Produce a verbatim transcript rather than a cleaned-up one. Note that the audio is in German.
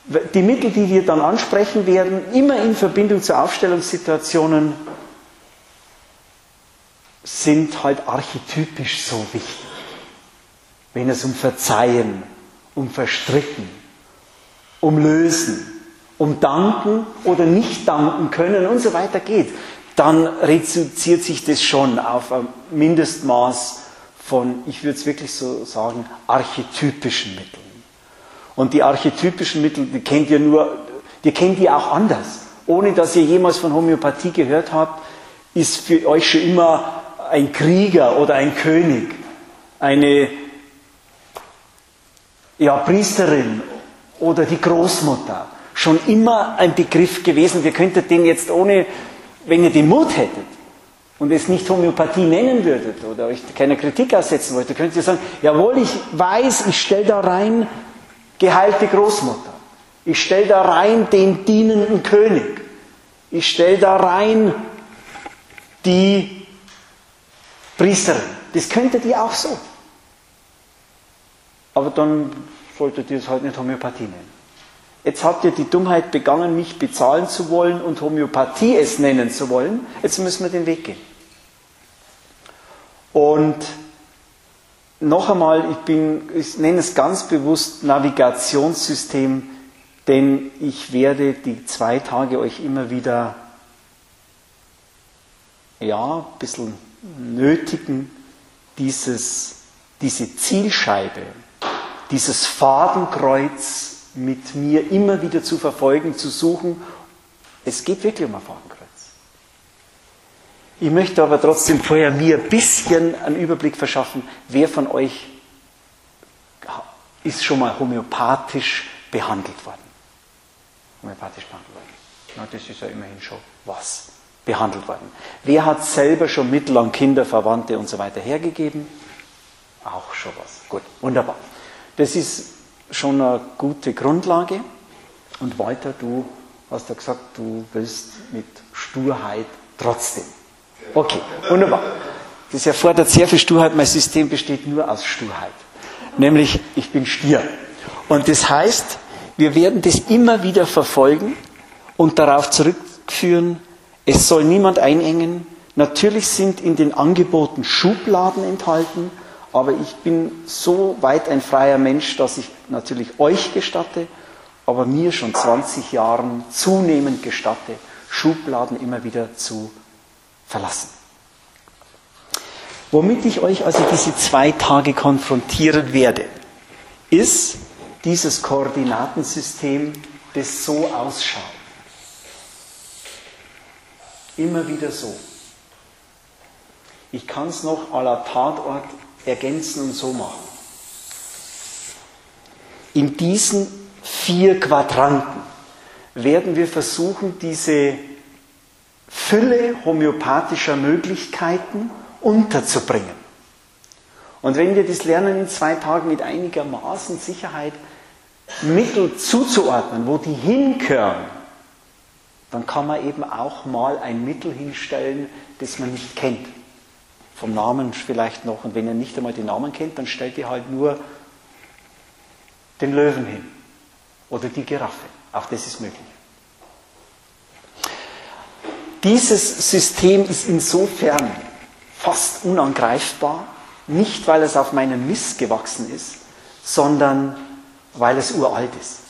Die Mittel, die wir dann ansprechen werden, immer in Verbindung zu Aufstellungssituationen, sind halt archetypisch so wichtig. Wenn es um Verzeihen, um Verstricken, um Lösen, um Danken oder nicht danken können und so weiter geht, dann reduziert sich das schon auf ein Mindestmaß von, ich würde es wirklich so sagen, archetypischen Mitteln. Und die archetypischen Mittel, die kennt ihr nur, die kennt ihr auch anders. Ohne dass ihr jemals von Homöopathie gehört habt, ist für euch schon immer ein Krieger oder ein König, eine ja, Priesterin oder die Großmutter schon immer ein Begriff gewesen. Wir könnten den jetzt ohne, wenn ihr den Mut hättet und es nicht Homöopathie nennen würdet oder euch keiner Kritik aussetzen wollt, könnt ihr sagen, jawohl, ich weiß, ich stelle da rein geheilte Großmutter. Ich stelle da rein den dienenden König. Ich stelle da rein die Priesterin. Das könntet ihr auch so. Aber dann solltet ihr es halt nicht Homöopathie nennen. Jetzt habt ihr die Dummheit begangen, mich bezahlen zu wollen und Homöopathie es nennen zu wollen. Jetzt müssen wir den Weg gehen. Und noch einmal, ich, bin, ich nenne es ganz bewusst Navigationssystem, denn ich werde die zwei Tage euch immer wieder ja, ein bisschen nötigen, dieses, diese Zielscheibe, dieses Fadenkreuz mit mir immer wieder zu verfolgen, zu suchen. Es geht wirklich um ein Fadenkreuz. Ich möchte aber trotzdem vorher mir ein bisschen einen Überblick verschaffen, wer von euch ist schon mal homöopathisch behandelt worden. Homöopathisch behandelt worden. Na, das ist ja immerhin schon was. Behandelt worden. Wer hat selber schon Mittel an Kinder, Verwandte und so weiter hergegeben? Auch schon was. Gut, wunderbar. Das ist schon eine gute Grundlage. Und Walter, du hast ja gesagt, du willst mit Sturheit trotzdem. Okay, wunderbar. Das erfordert sehr viel Sturheit. Mein System besteht nur aus Sturheit. Nämlich, ich bin Stier. Und das heißt, wir werden das immer wieder verfolgen und darauf zurückführen, es soll niemand einengen. Natürlich sind in den Angeboten Schubladen enthalten, aber ich bin so weit ein freier Mensch, dass ich natürlich euch gestatte, aber mir schon zwanzig Jahren zunehmend gestatte, Schubladen immer wieder zu verlassen. Womit ich euch also diese zwei Tage konfrontieren werde, ist dieses Koordinatensystem, das so ausschaut. Immer wieder so. Ich kann es noch à la Tatort ergänzen und so machen. In diesen vier Quadranten werden wir versuchen, diese Fülle homöopathischer Möglichkeiten unterzubringen. Und wenn wir das lernen, in zwei Tagen mit einigermaßen Sicherheit Mittel zuzuordnen, wo die hingehören, dann kann man eben auch mal ein Mittel hinstellen, das man nicht kennt. Vom Namen vielleicht noch. Und wenn ihr nicht einmal den Namen kennt, dann stellt ihr halt nur den Löwen hin. Oder die Giraffe. Auch das ist möglich. Dieses System ist insofern fast unangreifbar, nicht weil es auf meinem Mist gewachsen ist, sondern weil es uralt ist.